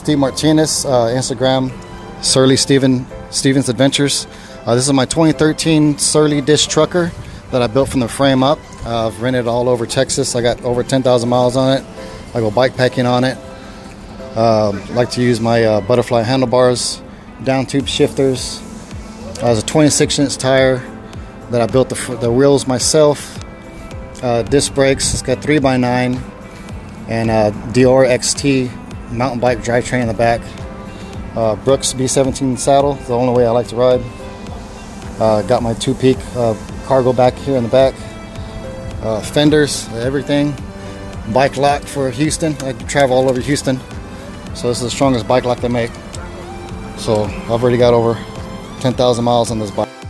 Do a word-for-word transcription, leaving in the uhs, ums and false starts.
Steve Martinez, uh, Instagram, Surly Steven, Stevens Adventures. Uh, this is my twenty thirteen Surly Dish Trucker that I built from the frame up. Uh, I've rented all over Texas. I got over ten thousand miles on it. I go bike packing on it. Uh, like to use my uh, butterfly handlebars, down tube shifters. Uh, there's a twenty-six inch tire that I built the, the wheels myself. Uh, disc brakes. It's got three by nine and uh, Dior X T mountain bike drivetrain in the back. Uh, Brooks B seventeen saddle, the only way I like to ride. Uh, got my two peak uh, cargo back here in the back. Uh, fenders, everything. Bike lock for Houston. I travel all over Houston, so this is the strongest bike lock they make. So I've already got over ten thousand miles on this bike.